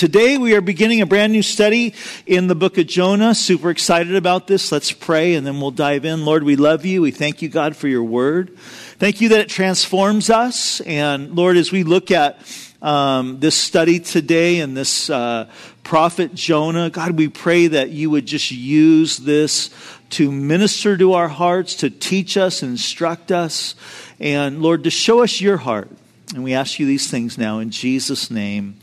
Today we are beginning a brand new study in the book of Jonah. Super excited about this. Let's pray and then we'll dive in. Lord, we love you. We thank you, God, for your word. Thank you that it transforms us. And Lord, as we look at this study today and this prophet Jonah, God, we pray that you would just use this to minister to our hearts, to teach us, instruct us, and Lord, to show us your heart. And we ask you these things now in Jesus' name.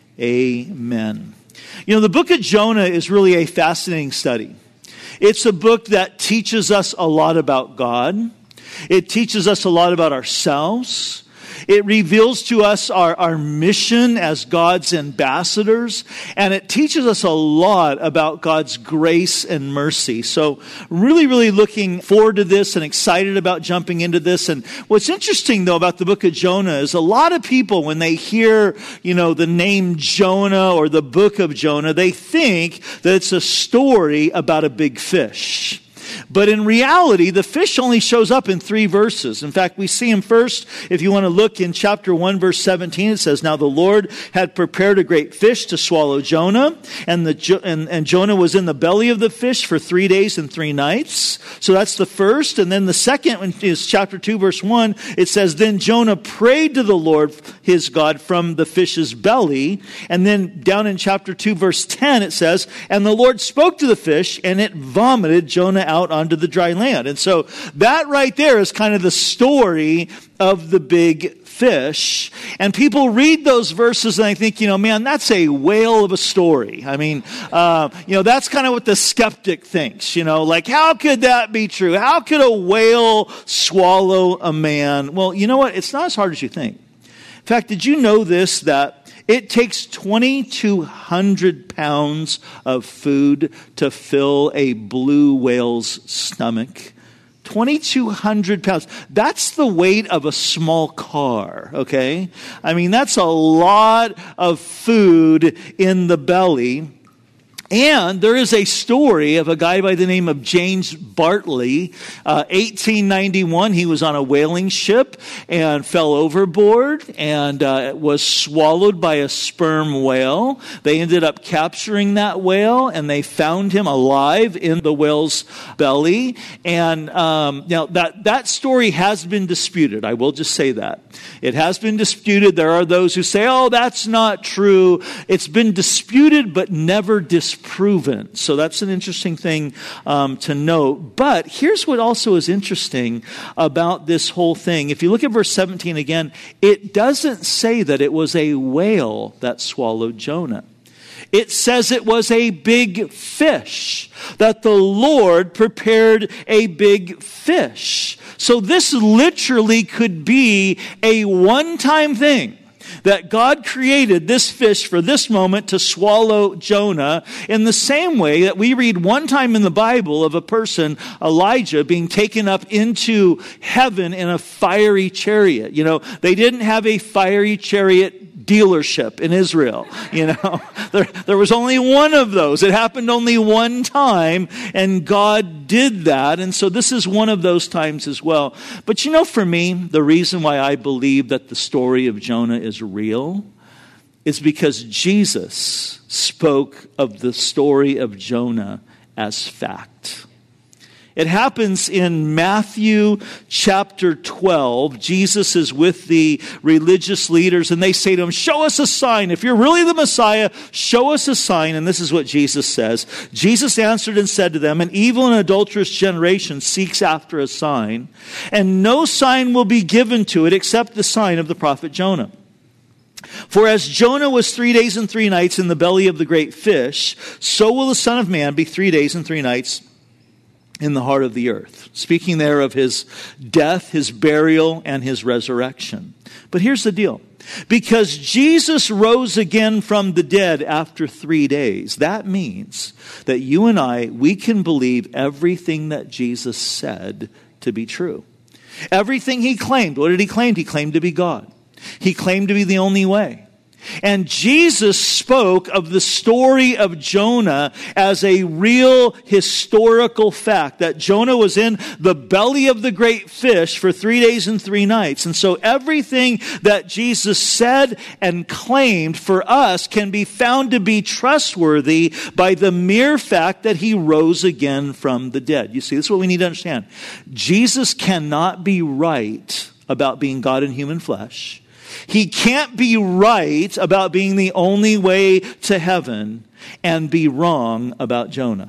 Amen. You know, the book of Jonah is really a fascinating study. It's a book that teaches us a lot about God. It teaches us a lot about ourselves. It reveals to us our mission as God's ambassadors, and it teaches us a lot about God's grace and mercy. So really looking forward to this and excited about jumping into this. And what's interesting, though, about the book of Jonah is a lot of people, when they hear, the name Jonah or the book of Jonah, they think that it's a story about a big fish. But in reality, the fish only shows up in 3 verses. In fact, we see him first, if you want to look in chapter 1, verse 17, it says, "Now the Lord had prepared a great fish to swallow Jonah, and Jonah was in the belly of the fish for 3 days and 3 nights." So that's the first. And then the second is chapter 2, verse 1. It says, "Then Jonah prayed to the Lord his God from the fish's belly." And then down in chapter 2, verse 10, it says, "And the Lord spoke to the fish, and it vomited Jonah out onto the dry land." And so that right there is kind of the story of the big fish. And people read those verses and they think, man, that's a whale of a story. I mean, that's kind of what the skeptic thinks, like, how could that be true? How could a whale swallow a man? Well, you know what? It's not as hard as you think. In fact, did you know this, that it takes 2,200 pounds of food to fill a blue whale's stomach? 2,200 pounds. That's the weight of a small car, okay? I mean, that's a lot of food in the belly. And there is a story of a guy by the name of James Bartley. 1891, he was on a whaling ship and fell overboard and was swallowed by a sperm whale. They ended up capturing that whale and they found him alive in the whale's belly. And now that story has been disputed. I will just say that. It has been disputed. There are those who say, oh, that's not true. It's been disputed but never disproven. So that's an interesting thing to note. But here's what also is interesting about this whole thing. If you look at verse 17 again, it doesn't say that it was a whale that swallowed Jonah. It says it was a big fish, that the Lord prepared a big fish. So this literally could be a one-time thing, that God created this fish for this moment to swallow Jonah, in the same way that we read one time in the Bible of a person, Elijah, being taken up into heaven in a fiery chariot. They didn't have a fiery chariot dealership in Israel. There was only one of those. It happened only one time, and God did that. And so this is one of those times as well. But for me, the reason why I believe that the story of Jonah is real is because Jesus spoke of the story of Jonah as fact. It happens in Matthew chapter 12. Jesus is with the religious leaders and they say to him, show us a sign. If you're really the Messiah, show us a sign. And this is what Jesus says. Jesus answered and said to them, an evil and adulterous generation seeks after a sign, and no sign will be given to it except the sign of the prophet Jonah. For as Jonah was 3 days and 3 nights in the belly of the great fish, so will the Son of Man be 3 days and 3 nights in the heart of the earth. Speaking there of his death, his burial, and his resurrection. But here's the deal. Because Jesus rose again from the dead after 3 days, that means that you and I, we can believe everything that Jesus said to be true. Everything he claimed. What did he claim? He claimed to be God. He claimed to be the only way. And Jesus spoke of the story of Jonah as a real historical fact, that Jonah was in the belly of the great fish for 3 days and 3 nights. And so everything that Jesus said and claimed for us can be found to be trustworthy by the mere fact that he rose again from the dead. You see, this is what we need to understand. Jesus cannot be right about being God in human flesh. He can't be right about being the only way to heaven and be wrong about Jonah.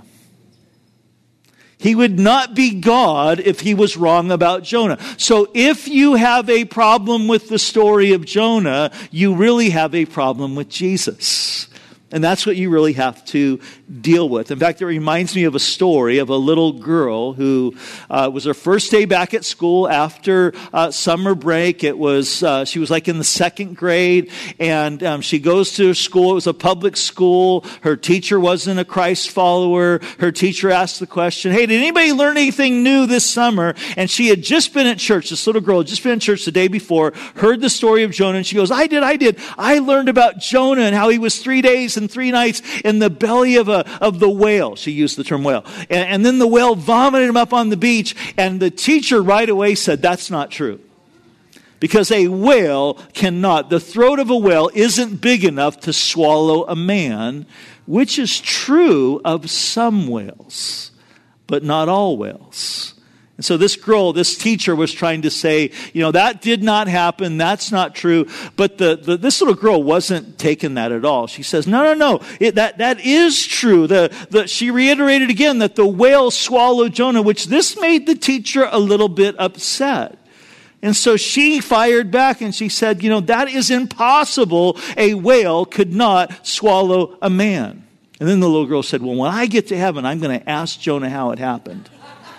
He would not be God if he was wrong about Jonah. So if you have a problem with the story of Jonah, you really have a problem with Jesus. And that's what you really have to deal with. In fact, it reminds me of a story of a little girl who was her first day back at school after summer break. It was she was like in the 2nd grade, and she goes to school. It was a public school. Her teacher wasn't a Christ follower. Her teacher asked the question, "Hey, did anybody learn anything new this summer?" And she had just been at church. This little girl had just been at church the day before, heard the story of Jonah, and she goes, I did. I learned about Jonah and how he was 3 days and 3 nights in the belly of the whale. She used the term whale. And then the whale vomited him up on the beach. And the teacher right away said, that's not true. Because a whale cannot, the throat of a whale isn't big enough to swallow a man, which is true of some whales, but not all whales. And so this girl, this teacher was trying to say, that did not happen. That's not true. But this little girl wasn't taking that at all. She says, no. That is true. She reiterated again that the whale swallowed Jonah, which this made the teacher a little bit upset. And so she fired back and she said, that is impossible. A whale could not swallow a man. And then the little girl said, well, when I get to heaven, I'm going to ask Jonah how it happened.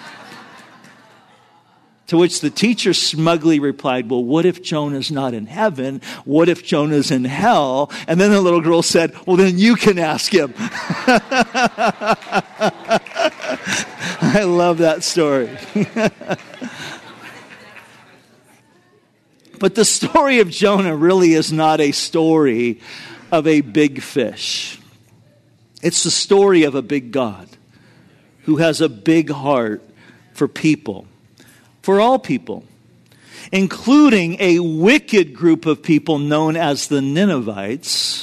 To which the teacher smugly replied, well, what if Jonah's not in heaven? What if Jonah's in hell? And then the little girl said, well, then you can ask him. I love that story. But the story of Jonah really is not a story of a big fish. It's the story of a big God who has a big heart for people. For all people, including a wicked group of people known as the Ninevites.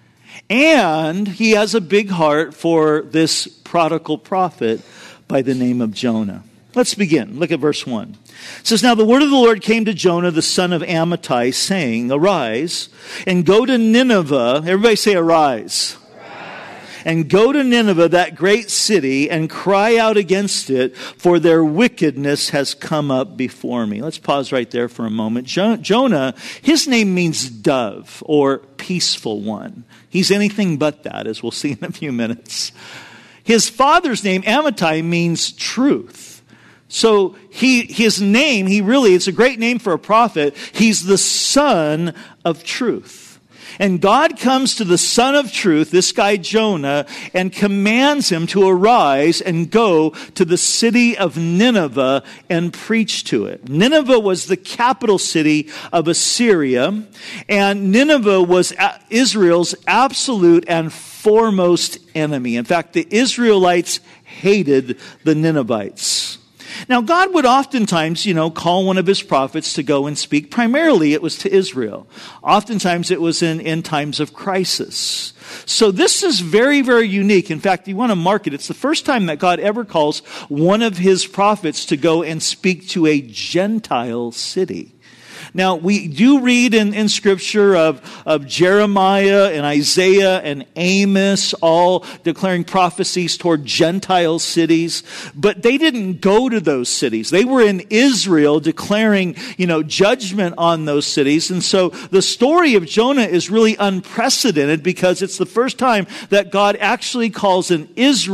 And he has a big heart for this prodigal prophet by the name of Jonah. Let's begin. Look at verse 1. It says, now the word of the Lord came to Jonah, the son of Amittai, saying, arise and go to Nineveh. Everybody say arise. And go to Nineveh, that great city, and cry out against it, for their wickedness has come up before me. Let's pause right there for a moment. Jonah, his name means dove, or peaceful one. He's anything but that, as we'll see in a few minutes. His father's name, Amittai, means truth. So his name, it's a great name for a prophet. He's the son of truth. And God comes to the son of truth, this guy Jonah, and commands him to arise and go to the city of Nineveh and preach to it. Nineveh was the capital city of Assyria, and Nineveh was Israel's absolute and foremost enemy. In fact, the Israelites hated the Ninevites. Now, God would oftentimes, call one of his prophets to go and speak. Primarily, it was to Israel. Oftentimes, it was in times of crisis. So this is very, very unique. In fact, you want to mark it. It's the first time that God ever calls one of his prophets to go and speak to a Gentile city. Now, we do read in Scripture of Jeremiah and Isaiah and Amos all declaring prophecies toward Gentile cities, but they didn't go to those cities. They were in Israel declaring, judgment on those cities. And so the story of Jonah is really unprecedented because it's the first time that God actually calls an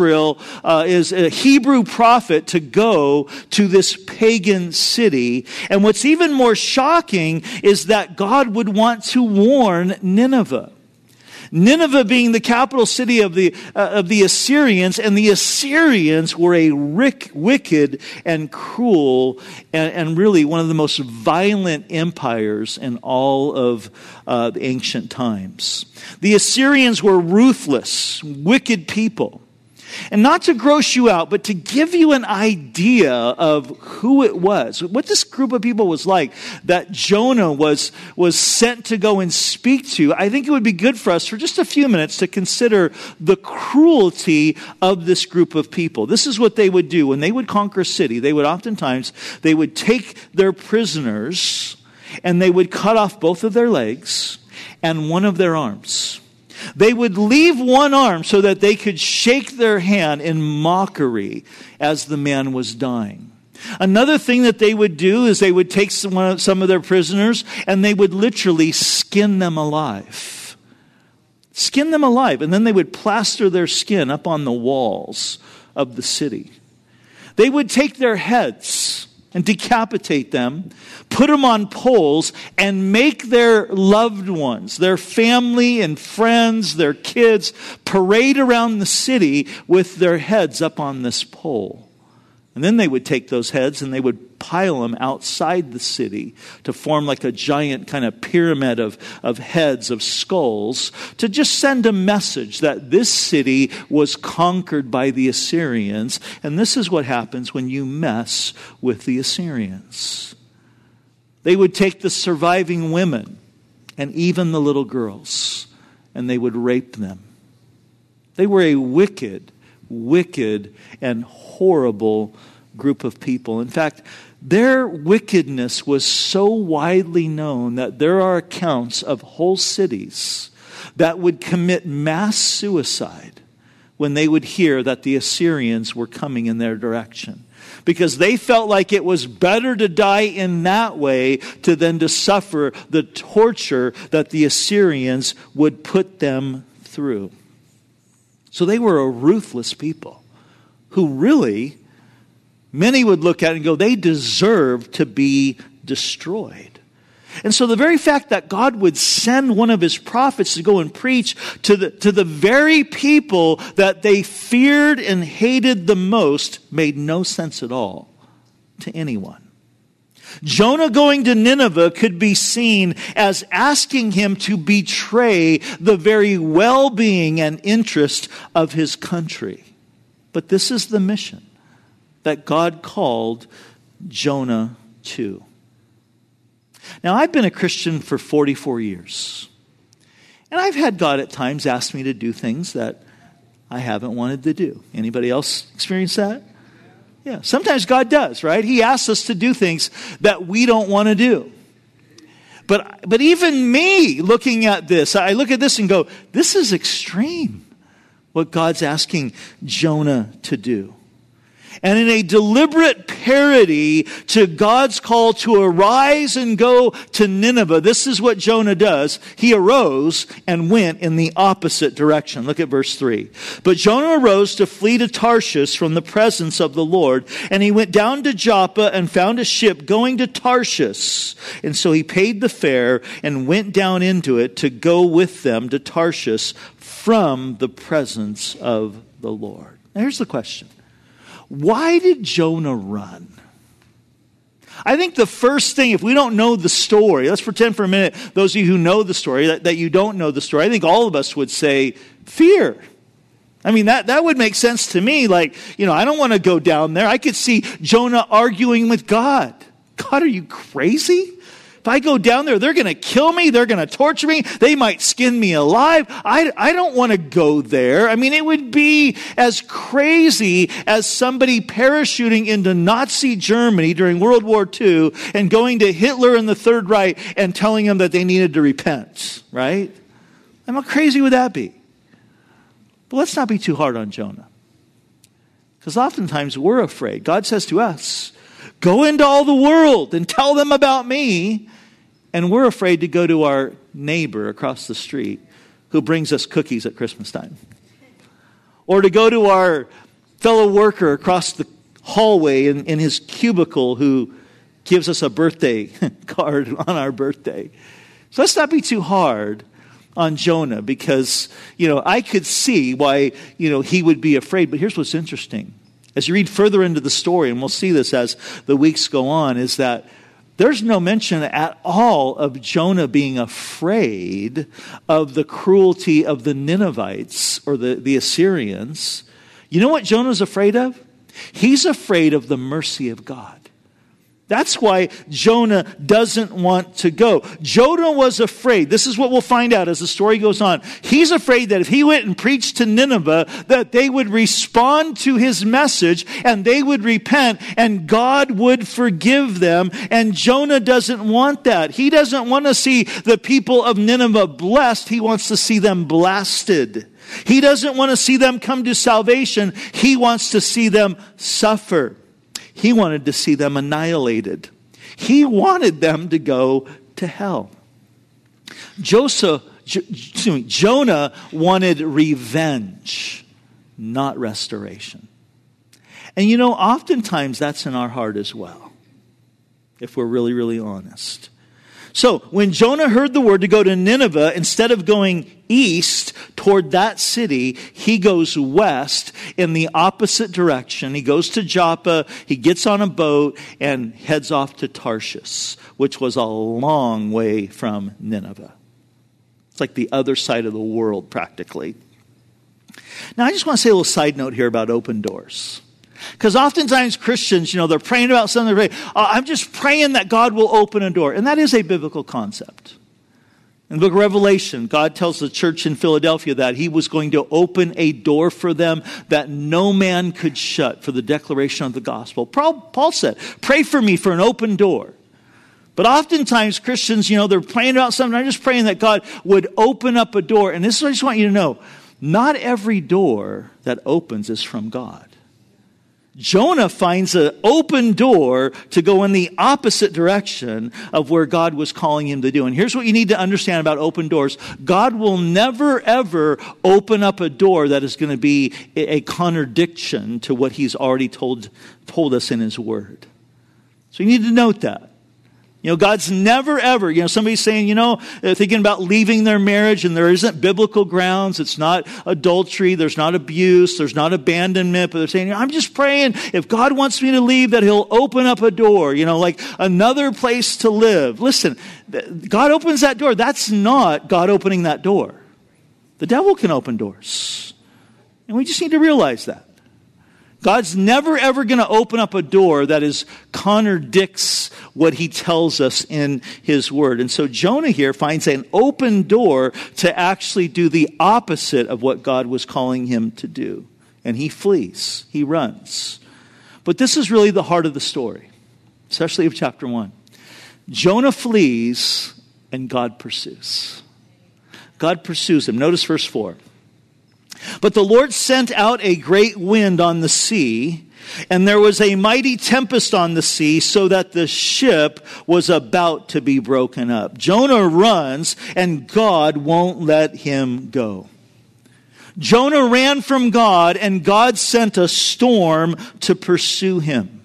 is a Hebrew prophet to go to this pagan city. And what's even more shocking is that God would want to warn Nineveh. Nineveh being the capital city of the Assyrians, and the Assyrians were a wicked and cruel and really one of the most violent empires in all of the ancient times. The Assyrians were ruthless, wicked people. And not to gross you out, but to give you an idea of who it was, what this group of people was like that Jonah was sent to go and speak to, I think it would be good for us for just a few minutes to consider the cruelty of this group of people. This is what they would do. When they would conquer a city, they would take their prisoners and they would cut off both of their legs and one of their arms. They would leave one arm so that they could shake their hand in mockery as the man was dying. Another thing that they would do is they would take some of their prisoners and they would literally skin them alive. Skin them alive. And then they would plaster their skin up on the walls of the city. They would take their heads and decapitate them, put them on poles, and make their loved ones, their family and friends, their kids, parade around the city with their heads up on this pole. And then they would take those heads and they would pile them outside the city to form like a giant kind of pyramid of heads, of skulls, to just send a message that this city was conquered by the Assyrians. And this is what happens when you mess with the Assyrians. They would take the surviving women and even the little girls, and they would rape them. They were a wicked and horrible group of people. In fact, their wickedness was so widely known that there are accounts of whole cities that would commit mass suicide when they would hear that the Assyrians were coming in their direction. Because they felt like it was better to die in that way than to suffer the torture that the Assyrians would put them through. So they were a ruthless people who really, many would look at it and go, they deserve to be destroyed. And so the very fact that God would send one of his prophets to go and preach to the very people that they feared and hated the most made no sense at all to anyone. Jonah going to Nineveh could be seen as asking him to betray the very well-being and interest of his country. But this is the mission that God called Jonah to. Now, I've been a Christian for 44 years. And I've had God at times ask me to do things that I haven't wanted to do. Anybody else experience that? Yeah, sometimes God does, right? He asks us to do things that we don't want to do. But even me looking at this, I look at this and go, this is extreme, what God's asking Jonah to do. And in a deliberate parody to God's call to arise and go to Nineveh, this is what Jonah does. He arose and went in the opposite direction. Look at verse 3. But Jonah arose to flee to Tarshish from the presence of the Lord, and he went down to Joppa and found a ship going to Tarshish. And so he paid the fare and went down into it to go with them to Tarshish from the presence of the Lord. Now here's the question. Why did Jonah run? I think the first thing, if we don't know the story, let's pretend for a minute, those of you who know the story, that you don't know the story, I think all of us would say, fear. I mean, that would make sense to me. Like, I don't want to go down there. I could see Jonah arguing with God. God, are you crazy? If I go down there, they're going to kill me. They're going to torture me. They might skin me alive. I don't want to go there. I mean, it would be as crazy as somebody parachuting into Nazi Germany during World War II and going to Hitler and the Third Reich and telling them that they needed to repent, right? How crazy would that be? But let's not be too hard on Jonah. Because oftentimes we're afraid. God says to us, go into all the world and tell them about me. And we're afraid to go to our neighbor across the street who brings us cookies at Christmas time. Or to go to our fellow worker across the hallway in his cubicle who gives us a birthday card on our birthday. So let's not be too hard on Jonah because, I could see why, he would be afraid. But here's what's interesting. As you read further into the story, and we'll see this as the weeks go on, is that there's no mention at all of Jonah being afraid of the cruelty of the Ninevites or the Assyrians. You know what Jonah's afraid of? He's afraid of the mercy of God. That's why Jonah doesn't want to go. Jonah was afraid. This is what we'll find out as the story goes on. He's afraid that if he went and preached to Nineveh, that they would respond to his message and they would repent and God would forgive them. And Jonah doesn't want that. He doesn't want to see the people of Nineveh blessed. He wants to see them blasted. He doesn't want to see them come to salvation. He wants to see them suffer. He wanted to see them annihilated. He wanted them to go to hell. Jonah wanted revenge, not restoration. And oftentimes that's in our heart as well, if we're really, really honest. So when Jonah heard the word to go to Nineveh, instead of going east toward that city, he goes west in the opposite direction. He goes to Joppa, he gets on a boat, and heads off to Tarshish, which was a long way from Nineveh. It's like the other side of the world, practically. Now, I just want to say a little side note here about open doors. Because oftentimes Christians, they're praying about something. I'm just praying that God will open a door. And that is a biblical concept. In the book of Revelation, God tells the church in Philadelphia that he was going to open a door for them that no man could shut for the declaration of the gospel. Paul said, pray for me for an open door. But oftentimes Christians, they're praying about something. I'm just praying that God would open up a door. And this is what I just want you to know. Not every door that opens is from God. Jonah finds an open door to go in the opposite direction of where God was calling him to do. And here's what you need to understand about open doors. God will never, ever open up a door that is going to be a contradiction to what he's already told us in his word. So you need to note that. God's never, ever, somebody's saying, they're thinking about leaving their marriage and there isn't biblical grounds. It's not adultery. There's not abuse. There's not abandonment. But they're saying, I'm just praying if God wants me to leave that he'll open up a door, like another place to live. Listen, God opens that door. That's not God opening that door. The devil can open doors. And we just need to realize that. God's never, ever going to open up a door that contradicts what he tells us in his word. And so Jonah here finds an open door to actually do the opposite of what God was calling him to do. And he flees. He runs. But this is really the heart of the story, especially of chapter 1. Jonah flees and God pursues. God pursues him. Notice verse 4. But the Lord sent out a great wind on the sea, and there was a mighty tempest on the sea, so that the ship was about to be broken up. Jonah runs, and God won't let him go. Jonah ran from God, and God sent a storm to pursue him.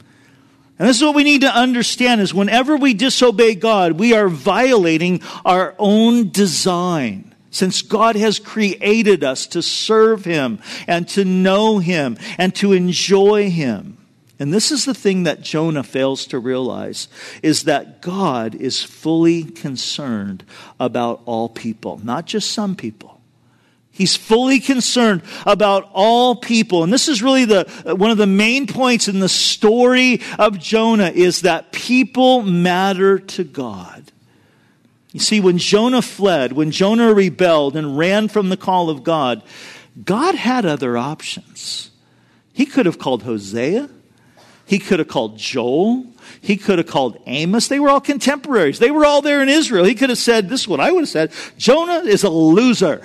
And this is what we need to understand is whenever we disobey God, we are violating our own design. Since God has created us to serve him and to know him and to enjoy him. And this is the thing that Jonah fails to realize, is that God is fully concerned about all people, not just some people. He's fully concerned about all people. And this is really one of the main points in the story of Jonah, is that people matter to God. You see, when Jonah fled, when Jonah rebelled and ran from the call of God, God had other options. He could have called Hosea. He could have called Joel. He could have called Amos. They were all contemporaries. They were all there in Israel. He could have said, this is what I would have said, Jonah is a loser.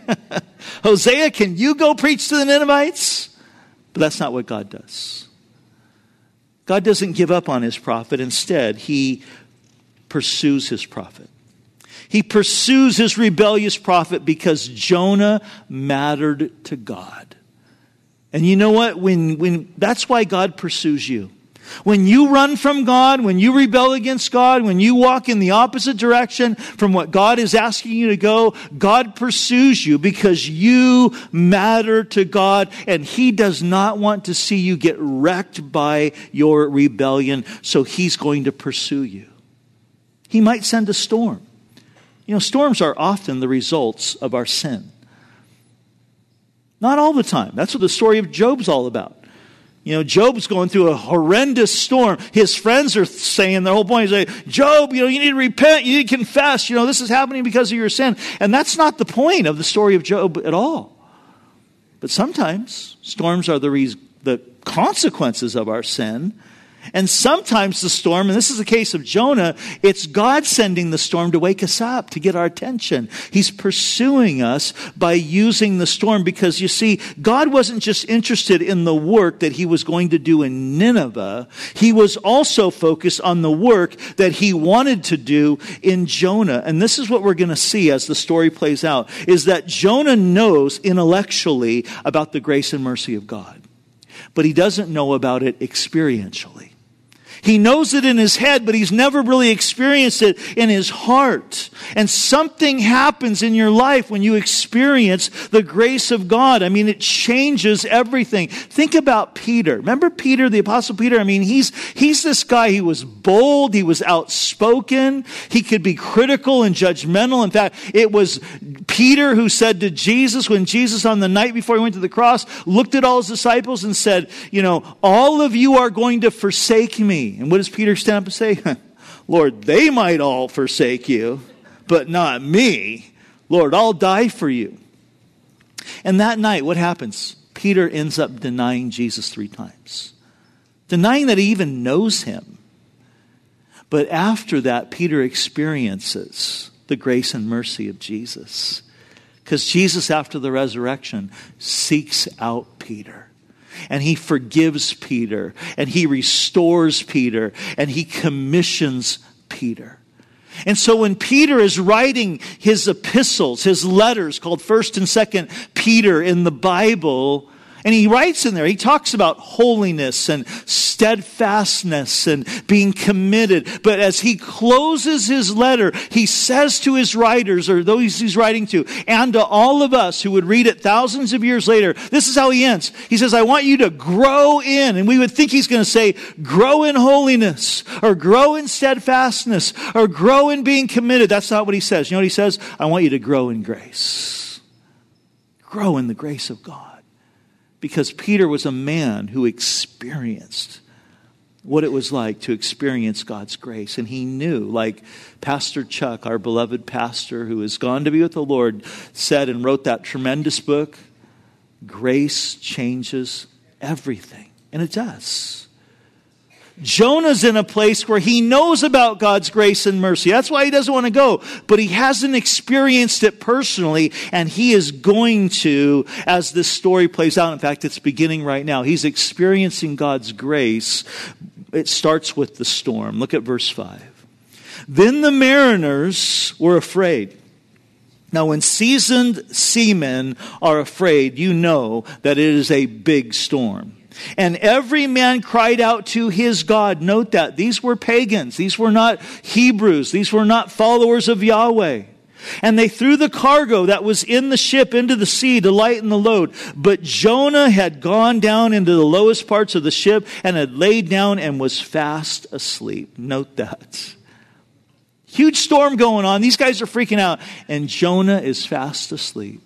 Hosea, can you go preach to the Ninevites? But that's not what God does. God doesn't give up on his prophet. Instead, he pursues his prophet. He pursues his rebellious prophet because Jonah mattered to God. And you know what? When that's why God pursues you. When you run from God, when you rebel against God, when you walk in the opposite direction from what God is asking you to go, God pursues you because you matter to God, and He does not want to see you get wrecked by your rebellion, so He's going to pursue you. He might send a storm. You know, storms are often the results of our sin. Not all the time. That's what the story of Job's all about. You know, Job's going through a horrendous storm. His friends are saying, their whole point is, Job, you need to repent, you need to confess, this is happening because of your sin. And that's not the point of the story of Job at all. But sometimes storms are the consequences of our sin. And sometimes the storm, and this is the case of Jonah, it's God sending the storm to wake us up, to get our attention. He's pursuing us by using the storm because, you see, God wasn't just interested in the work that He was going to do in Nineveh. He was also focused on the work that He wanted to do in Jonah. And this is what we're going to see as the story plays out, is that Jonah knows intellectually about the grace and mercy of God, but he doesn't know about it experientially. He knows it in his head, but he's never really experienced it in his heart. And something happens in your life when you experience the grace of God. I mean, it changes everything. Think about Peter. Remember Peter, the Apostle Peter? I mean, he's this guy. He was bold. He was outspoken. He could be critical and judgmental. In fact, it was Peter who said to Jesus, when Jesus on the night before he went to the cross, looked at all his disciples and said, all of you are going to forsake me. And what does Peter stand up and say? Lord, they might all forsake you, but not me. Lord, I'll die for you. And that night, what happens? Peter ends up denying Jesus 3 times. Denying that he even knows Him. But after that, Peter experiences the grace and mercy of Jesus. Because Jesus, after the resurrection, seeks out Peter. And He forgives Peter, and He restores Peter, and He commissions Peter. And so when Peter is writing his epistles, his letters called 1st and 2nd Peter in the Bible, and he writes in there, he talks about holiness and steadfastness and being committed. But as he closes his letter, he says to his writers, or those he's writing to, and to all of us who would read it thousands of years later, this is how he ends. He says, I want you to grow in. And we would think he's going to say, grow in holiness, or grow in steadfastness, or grow in being committed. That's not what he says. You know what he says? I want you to grow in grace. Grow in the grace of God. Because Peter was a man who experienced what it was like to experience God's grace. And he knew, like Pastor Chuck, our beloved pastor who has gone to be with the Lord, said and wrote that tremendous book, grace changes everything. And it does. Jonah's in a place where he knows about God's grace and mercy. That's why he doesn't want to go. But he hasn't experienced it personally, and he is going to as this story plays out. In fact, it's beginning right now. He's experiencing God's grace. It starts with the storm. Look at verse 5. Then the mariners were afraid. Now, when seasoned seamen are afraid, you know that it is a big storm. And every man cried out to his God. Note that. These were pagans. These were not Hebrews. These were not followers of Yahweh. And they threw the cargo that was in the ship into the sea to lighten the load. But Jonah had gone down into the lowest parts of the ship and had laid down and was fast asleep. Note that. Huge storm going on. These guys are freaking out. And Jonah is fast asleep.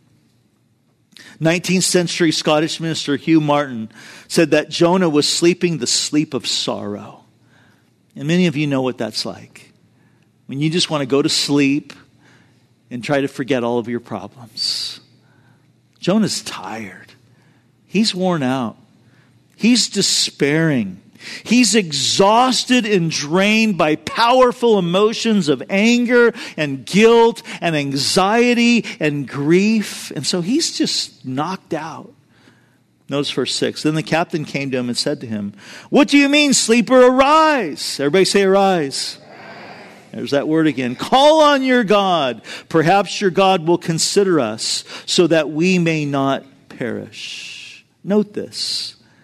19th century Scottish minister Hugh Martin said that Jonah was sleeping the sleep of sorrow. And many of you know what that's like. When you just want to go to sleep and try to forget all of your problems. Jonah's tired. He's worn out. He's despairing. He's exhausted and drained by powerful emotions of anger and guilt and anxiety and grief. And so he's just knocked out. Notice verse 6. Then the captain came to him and said to him, "What do you mean, sleeper? Arise." Everybody say arise. There's that word again. Call on your God. Perhaps your God will consider us so that we may not perish. Note this.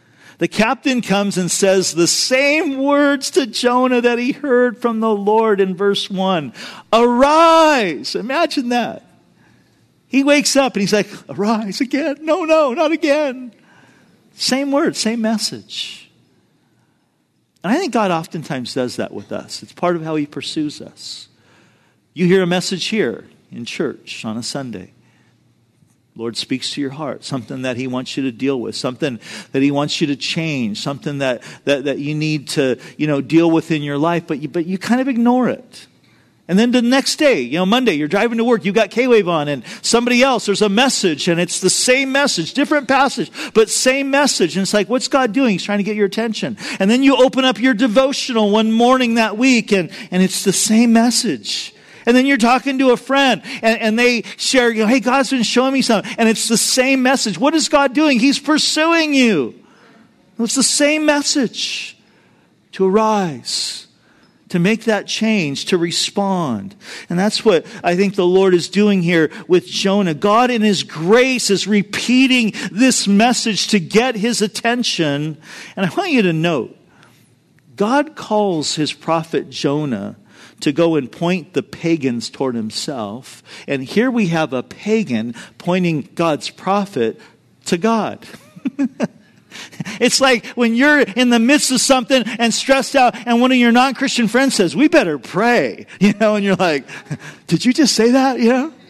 The captain comes and says the same words to Jonah that he heard from the Lord in verse 1. Arise! Imagine that. He wakes up and he's like, arise again. No, not again. Same word, same message. And I think God oftentimes does that with us. It's part of how he pursues us. You hear a message here in church on a Sunday. Lord speaks to your heart, something that he wants you to deal with, something that he wants you to change, something that you need to, deal with in your life, but you kind of ignore it. And then the next day, Monday, you're driving to work, you've got K-Wave on, and somebody else, there's a message, and it's the same message, different passage, but same message. And it's like, what's God doing? He's trying to get your attention. And then you open up your devotional one morning that week, and it's the same message. And then you're talking to a friend, and they share, hey, God's been showing me something. And it's the same message. What is God doing? He's pursuing you. It's the same message. To arise, to make that change, to respond. And that's what I think the Lord is doing here with Jonah. God in his grace is repeating this message to get his attention. And I want you to note, God calls his prophet Jonah to go and point the pagans toward himself. And here we have a pagan pointing God's prophet to God. It's like when you're in the midst of something and stressed out and one of your non-Christian friends says, we better pray, and you're like, did you just say that?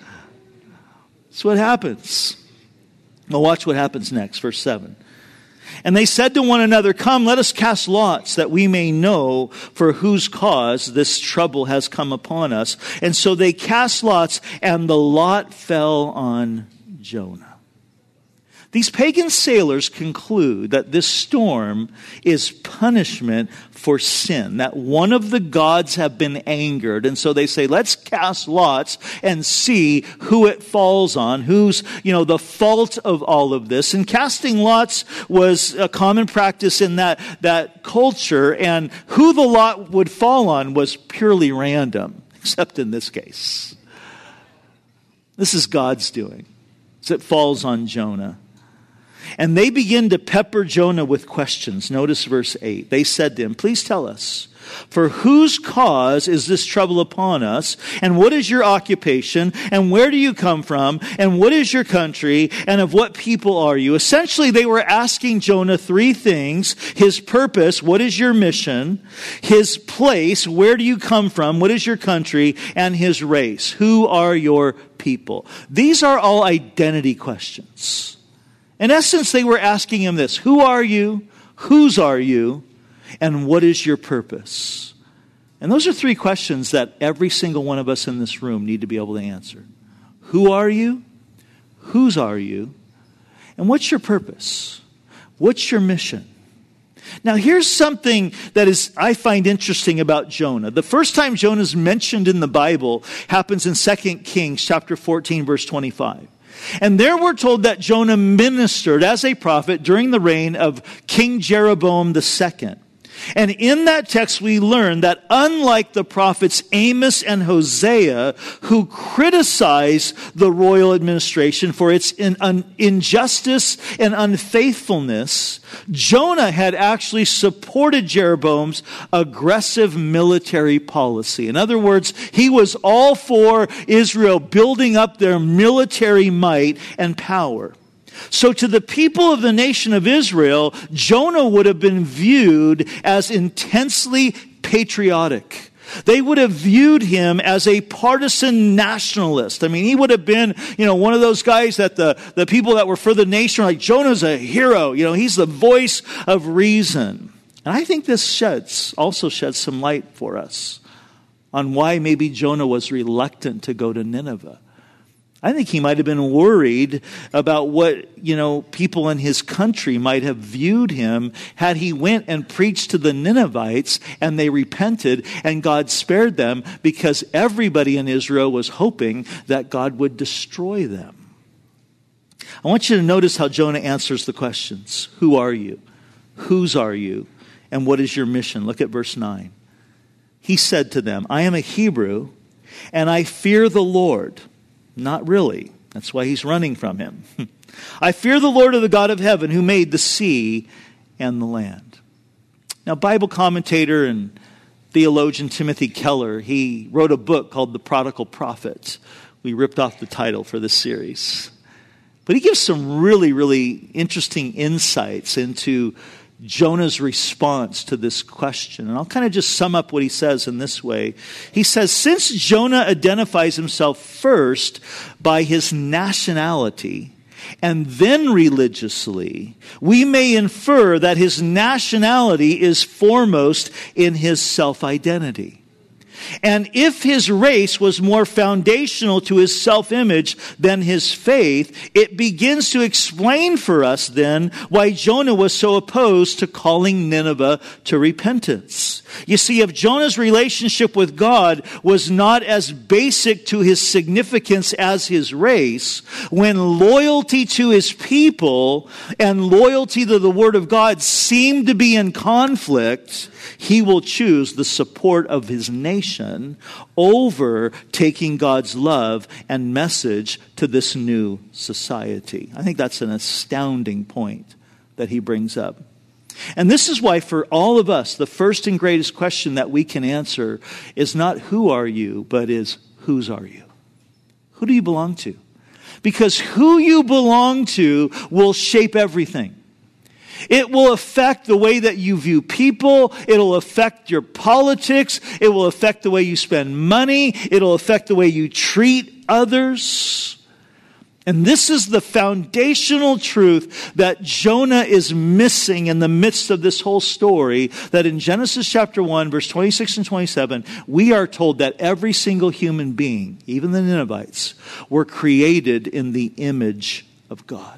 That's what happens. Well, watch what happens next, verse 7. And they said to one another, come, let us cast lots that we may know for whose cause this trouble has come upon us. And so they cast lots, and the lot fell on Jonah. These pagan sailors conclude that this storm is punishment for sin, that one of the gods have been angered. And so they say, let's cast lots and see who it falls on, who's, the fault of all of this. And casting lots was a common practice in that culture, and who the lot would fall on was purely random, except in this case. This is God's doing. So it falls on Jonah. And they begin to pepper Jonah with questions. Notice verse 8. They said to him, please tell us, for whose cause is this trouble upon us? And what is your occupation? And where do you come from? And what is your country? And of what people are you? Essentially, they were asking Jonah three things. His purpose, what is your mission? His place, where do you come from? What is your country? And his race, who are your people? These are all identity questions. In essence, they were asking him this: who are you? Whose are you? And what is your purpose? And those are three questions that every single one of us in this room need to be able to answer. Who are you? Whose are you? And what's your purpose? What's your mission? Now, here's something that I find interesting about Jonah. The first time Jonah is mentioned in the Bible happens in 2 Kings chapter 14, verse 25. And there we're told that Jonah ministered as a prophet during the reign of King Jeroboam II. And in that text we learn that unlike the prophets Amos and Hosea, who criticized the royal administration for its injustice and unfaithfulness, Jonah had actually supported Jeroboam's aggressive military policy. In other words, he was all for Israel building up their military might and power. So to the people of the nation of Israel, Jonah would have been viewed as intensely patriotic. They would have viewed him as a partisan nationalist. I mean, he would have been, one of those guys that the people that were for the nation are like, Jonah's a hero. He's the voice of reason. And I think this also sheds some light for us on why maybe Jonah was reluctant to go to Nineveh. I think he might have been worried about what, people in his country might have viewed him had he went and preached to the Ninevites and they repented and God spared them, because everybody in Israel was hoping that God would destroy them. I want you to notice how Jonah answers the questions. Who are you? Whose are you? And what is your mission? Look at verse 9. He said to them, I am a Hebrew and I fear the Lord. Not really. That's why he's running from him. I fear the Lord of the God of heaven, who made the sea and the land. Now, Bible commentator and theologian Timothy Keller, he wrote a book called The Prodigal Prophet. We ripped off the title for this series. But he gives some really, really interesting insights into Jonah's response to this question. And I'll kind of just sum up what he says in this way. He says, since Jonah identifies himself first by his nationality and then religiously, we may infer that his nationality is foremost in his self-identity. And if his race was more foundational to his self-image than his faith, it begins to explain for us then why Jonah was so opposed to calling Nineveh to repentance. You see, if Jonah's relationship with God was not as basic to his significance as his race, when loyalty to his people and loyalty to the Word of God seem to be in conflict, he will choose the support of his nation over taking God's love and message to this new society. I think that's an astounding point that he brings up. And this is why for all of us, the first and greatest question that we can answer is not who are you, but is whose are you? Who do you belong to? Because who you belong to will shape everything. It will affect the way that you view people. It'll affect your politics. It will affect the way you spend money. It'll affect the way you treat others. And this is the foundational truth that Jonah is missing in the midst of this whole story, that in Genesis chapter 1, verse 26 and 27, we are told that every single human being, even the Ninevites, were created in the image of God.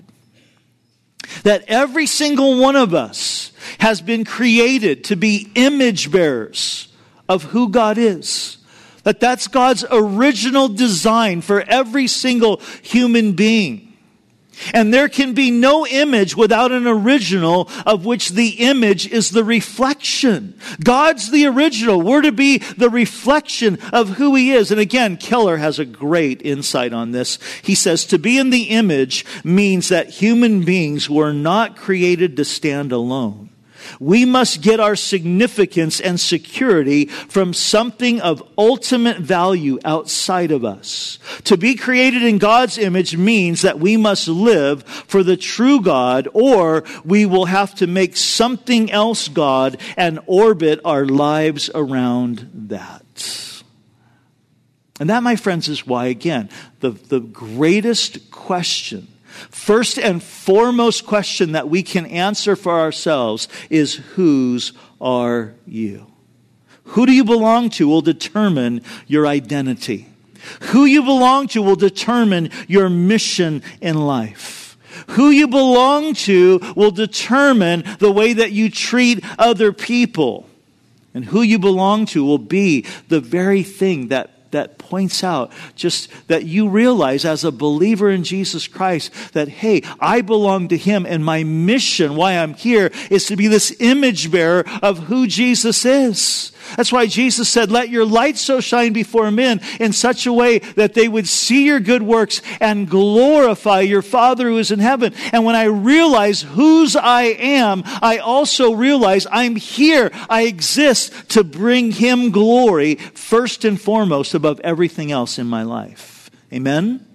That every single one of us has been created to be image bearers of who God is. That's God's original design for every single human being. And there can be no image without an original, of which the image is the reflection. God's the original. We're to be the reflection of who He is. And again, Keller has a great insight on this. He says, to be in the image means that human beings were not created to stand alone. We must get our significance and security from something of ultimate value outside of us. To be created in God's image means that we must live for the true God, or we will have to make something else God and orbit our lives around that. And that, my friends, is why, again, the greatest question, first and foremost question that we can answer for ourselves is, whose are you? Who do you belong to will determine your identity. Who you belong to will determine your mission in life. Who you belong to will determine the way that you treat other people. And who you belong to will be the very thing that points out just that you realize as a believer in Jesus Christ that, hey, I belong to Him, and my mission, why I'm here, is to be this image bearer of who Jesus is. That's why Jesus said, let your light so shine before men in such a way that they would see your good works and glorify your Father who is in heaven. And when I realize whose I am, I also realize I'm here. I exist to bring Him glory first and foremost above everything else in my life. Amen?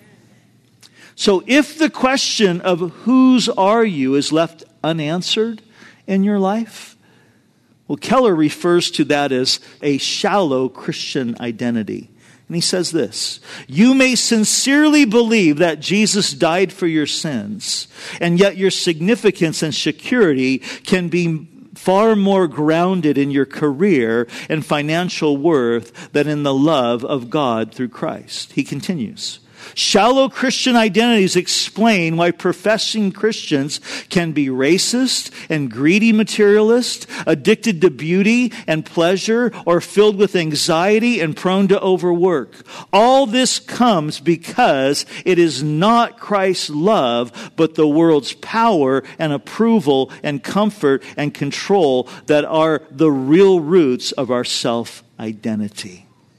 So if the question of whose are you is left unanswered in your life, well, Keller refers to that as a shallow Christian identity. And he says this: you may sincerely believe that Jesus died for your sins, and yet your significance and security can be far more grounded in your career and financial worth than in the love of God through Christ. He continues, shallow Christian identities explain why professing Christians can be racist and greedy materialists, addicted to beauty and pleasure, or filled with anxiety and prone to overwork. All this comes because it is not Christ's love, but the world's power and approval and comfort and control that are the real roots of our self-identity.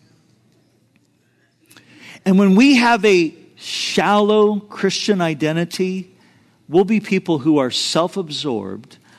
And when we have a shallow Christian identity, we'll be people who are self-absorbed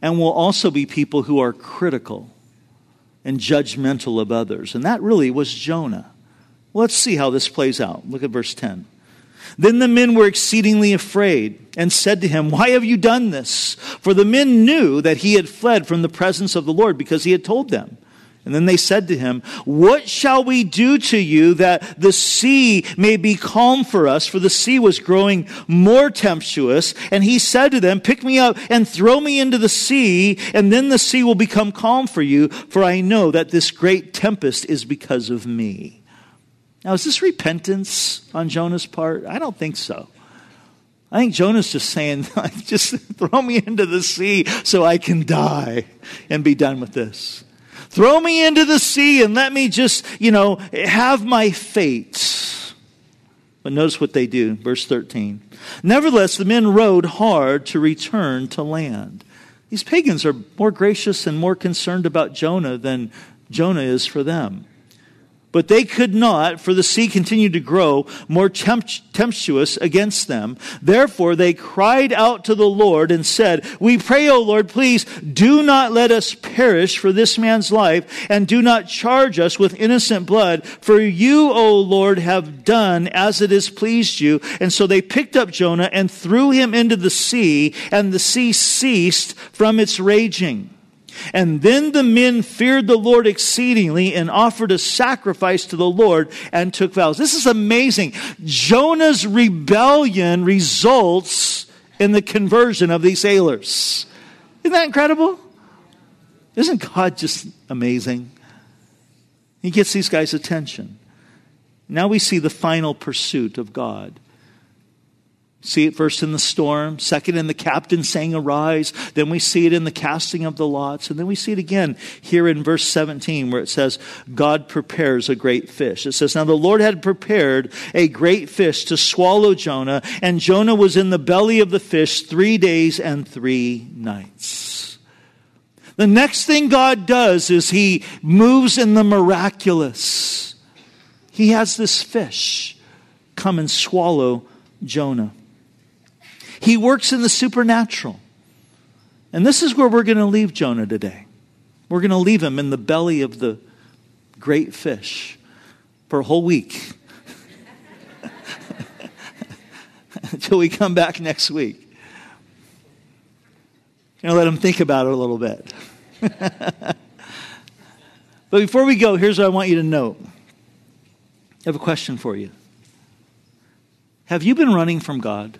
and will also be people who are critical and judgmental of others. And that really was Jonah. Well, let's see how this plays out. Look at verse 10. Then the men were exceedingly afraid and said to him, "Why have you done this?" For the men knew that he had fled from the presence of the Lord because he had told them. And then they said to him, "What shall we do to you that the sea may be calm for us?" For the sea was growing more tempestuous. And he said to them, "Pick me up and throw me into the sea, and then the sea will become calm for you. For I know that this great tempest is because of me." Now, is this repentance on Jonah's part? I don't think so. I think Jonah's just saying, just throw me into the sea so I can die and be done with this. Throw me into the sea and let me just, have my fate. But notice what they do. Verse 13. Nevertheless, the men rowed hard to return to land. These pagans are more gracious and more concerned about Jonah than Jonah is for them. But they could not, for the sea continued to grow more tempestuous against them. Therefore they cried out to the Lord and said, "We pray, O Lord, please do not let us perish for this man's life, and do not charge us with innocent blood. For you, O Lord, have done as it has pleased you." And so they picked up Jonah and threw him into the sea, and the sea ceased from its raging. And then the men feared the Lord exceedingly and offered a sacrifice to the Lord and took vows. This is amazing. Jonah's rebellion results in the conversion of these sailors. Isn't that incredible? Isn't God just amazing? He gets these guys' attention. Now we see the final pursuit of God. See it first in the storm, second in the captain saying, "Arise." Then we see it in the casting of the lots. And then we see it again here in verse 17 where it says, God prepares a great fish. It says, "Now the Lord had prepared a great fish to swallow Jonah, and Jonah was in the belly of the fish 3 days and 3 nights." The next thing God does is he moves in the miraculous. He has this fish come and swallow Jonah. He works in the supernatural. And this is where we're going to leave Jonah today. We're going to leave him in the belly of the great fish for a whole week. Until we come back next week. Let him think about it a little bit. But before we go, here's what I want you to know. I have a question for you. Have you been running from God?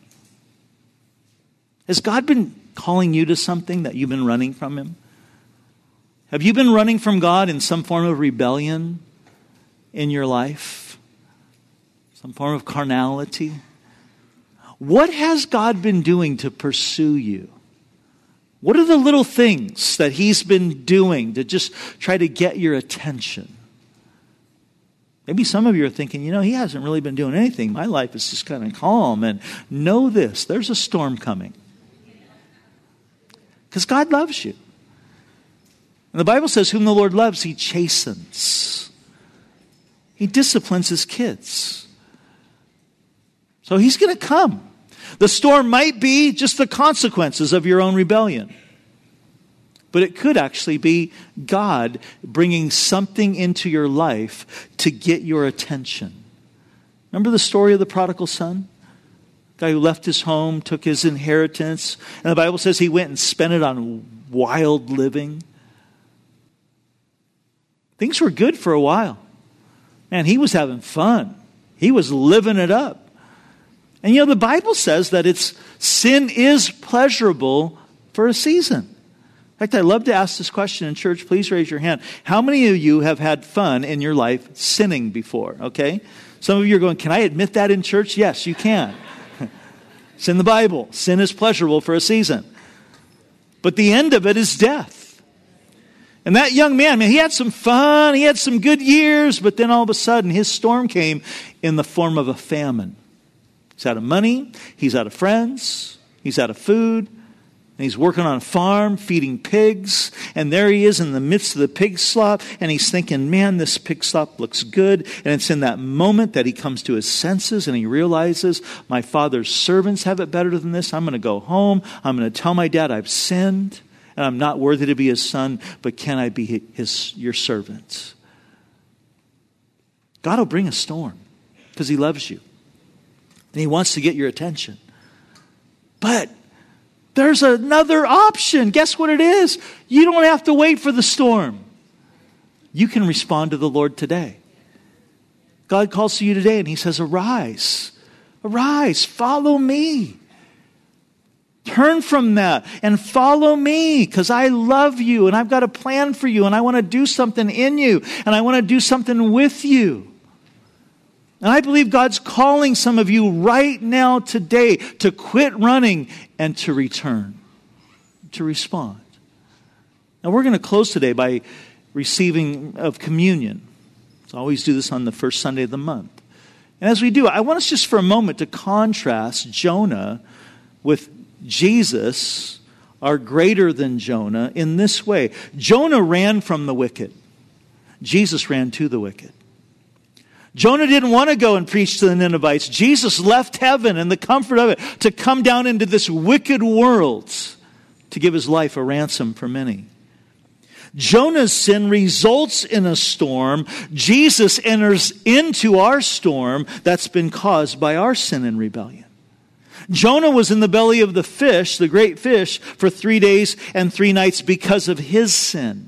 Has God been calling you to something that you've been running from Him? Have you been running from God in some form of rebellion in your life? Some form of carnality? What has God been doing to pursue you? What are the little things that He's been doing to just try to get your attention? Maybe some of you are thinking, He hasn't really been doing anything. My life is just kind of calm. And know this, there's a storm coming. Because God loves you. And the Bible says, whom the Lord loves, He chastens. He disciplines His kids. So He's going to come. The storm might be just the consequences of your own rebellion. But it could actually be God bringing something into your life to get your attention. Remember the story of the prodigal son? Guy who left his home, took his inheritance, and the Bible says he went and spent it on wild living. Things were good for a while. Man, he was having fun. He was living it up. And the Bible says that sin is pleasurable for a season. In fact, I love to ask this question in church. Please raise your hand. How many of you have had fun in your life sinning before? Okay? Some of you are going, can I admit that in church? Yes, you can. It's in the Bible. Sin is pleasurable for a season. But the end of it is death. And that young man, he had some fun. He had some good years. But then all of a sudden, his storm came in the form of a famine. He's out of money. He's out of friends. He's out of food. And he's working on a farm, feeding pigs. And there he is in the midst of the pig slop. And he's thinking, man, this pig slop looks good. And it's in that moment that he comes to his senses and he realizes, my father's servants have it better than this. I'm going to go home. I'm going to tell my dad I've sinned. And I'm not worthy to be his son, but can I be your servant? God will bring a storm because he loves you. And he wants to get your attention. But there's another option. Guess what it is? You don't have to wait for the storm. You can respond to the Lord today. God calls to you today and he says, arise. Arise, follow me. Turn from that and follow me because I love you and I've got a plan for you and I want to do something in you and I want to do something with you. And I believe God's calling some of you right now today to quit running and to return, to respond. Now we're going to close today by receiving of communion. I always do this on the first Sunday of the month. And as we do, I want us just for a moment to contrast Jonah with Jesus, our greater than Jonah, in this way. Jonah ran from the wicked. Jesus ran to the wicked. Jonah didn't want to go and preach to the Ninevites. Jesus left heaven and the comfort of it to come down into this wicked world to give his life a ransom for many. Jonah's sin results in a storm. Jesus enters into our storm that's been caused by our sin and rebellion. Jonah was in the belly of the fish, the great fish, for 3 days and 3 nights because of his sin.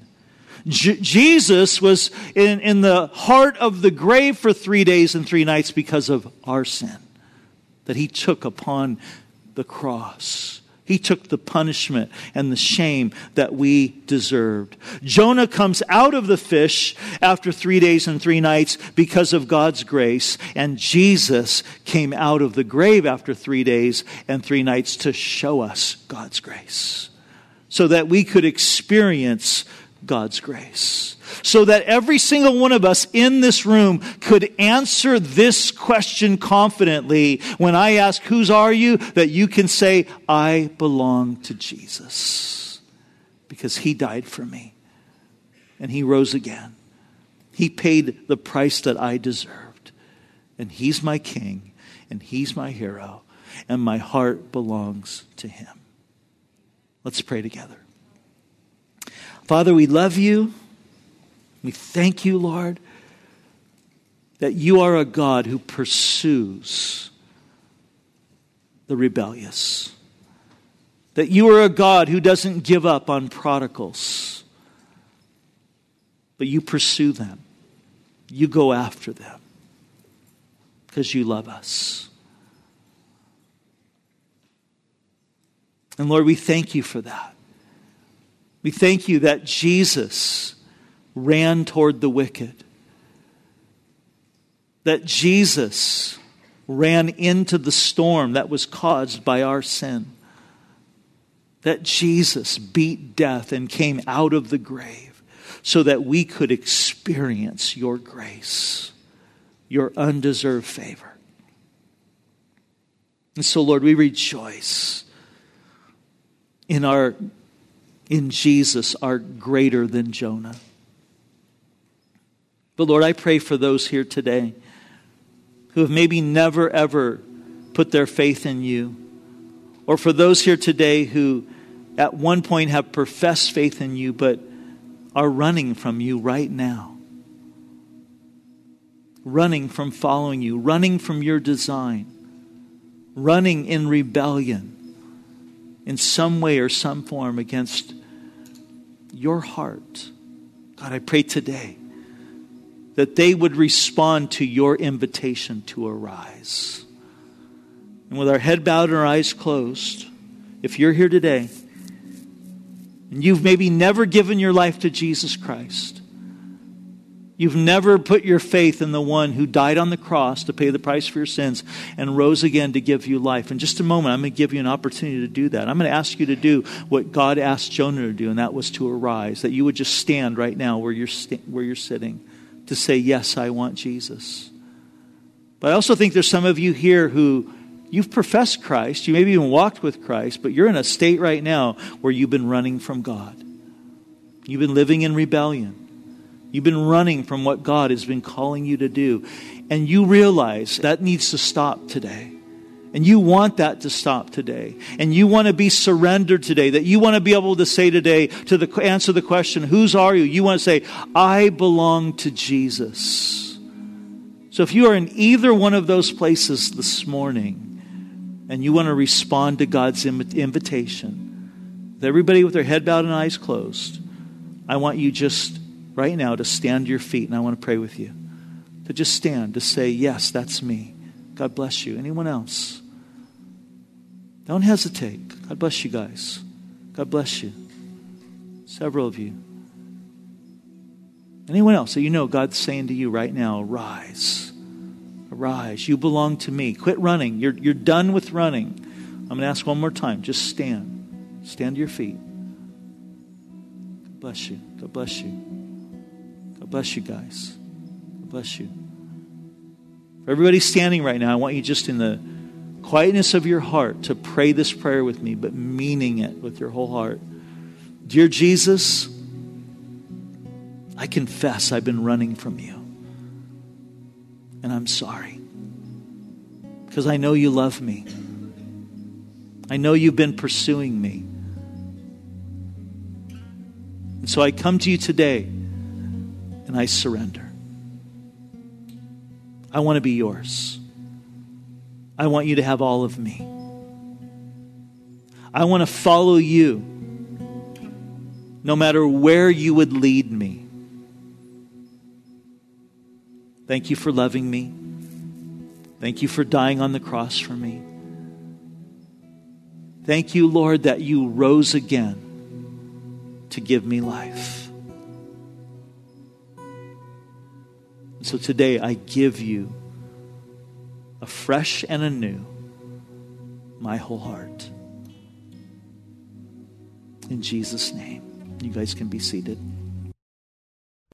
Jesus was in the heart of the grave for 3 days and 3 nights because of our sin that he took upon the cross. He took the punishment and the shame that we deserved. Jonah comes out of the fish after 3 days and 3 nights because of God's grace. And Jesus came out of the grave after 3 days and 3 nights to show us God's grace so that we could experience God's grace. So that every single one of us in this room could answer this question confidently when I ask, whose are you? That you can say, I belong to Jesus. Because he died for me. And he rose again. He paid the price that I deserved. And he's my king. And he's my hero. And my heart belongs to him. Let's pray together. Father, we love you. We thank you, Lord, that you are a God who pursues the rebellious. That you are a God who doesn't give up on prodigals, but you pursue them. You go after them because you love us. And Lord, we thank you for that. We thank you that Jesus ran toward the wicked. That Jesus ran into the storm that was caused by our sin. That Jesus beat death and came out of the grave so that we could experience your grace, your undeserved favor. And so, Lord, we rejoice in Jesus, our greater than Jonah. But Lord, I pray for those here today who have maybe never ever put their faith in you. Or for those here today who at one point have professed faith in you but are running from you right now. Running from following you. Running from your design. Running in rebellion in some way or some form against your heart. God, I pray today that they would respond to your invitation to arise. And with our head bowed and our eyes closed, if you're here today and you've maybe never given your life to Jesus Christ, you've never put your faith in the one who died on the cross to pay the price for your sins and rose again to give you life. In just a moment, I'm going to give you an opportunity to do that. I'm going to ask you to do what God asked Jonah to do, and that was to arise. That you would just stand right now where you're sitting to say, yes, I want Jesus. But I also think there's some of you here who you've professed Christ. You maybe even walked with Christ, but you're in a state right now where you've been running from God. You've been living in rebellion. You've been running from what God has been calling you to do. And you realize that needs to stop today. And you want that to stop today. And you want to be surrendered today. That you want to be able to say today, to answer the question, whose are you? You want to say, I belong to Jesus. So if you are in either one of those places this morning, and you want to respond to God's invitation, with everybody with their head bowed and eyes closed, I want you just right now to stand to your feet, and I want to pray with you. To just stand, to say, yes, that's me. God bless you. Anyone else? Don't hesitate. God bless you guys. God bless you. Several of you. Anyone else that you know God's saying to you right now, arise. Arise. You belong to me. Quit running. You're done with running. I'm going to ask one more time. Just stand. Stand to your feet. God bless you. God bless you. God bless you guys. God bless you. For everybody standing right now, I want you just in the quietness of your heart to pray this prayer with me, but meaning it with your whole heart. Dear Jesus, I confess I've been running from you. And I'm sorry. Because I know you love me. I know you've been pursuing me. And so I come to you today and I surrender. I want to be yours. I want you to have all of me. I want to follow you no matter where you would lead me. Thank you for loving me. Thank you for dying on the cross for me. Thank you, Lord, that you rose again to give me life. And so today I give you afresh and anew my whole heart. In Jesus' name. You guys can be seated.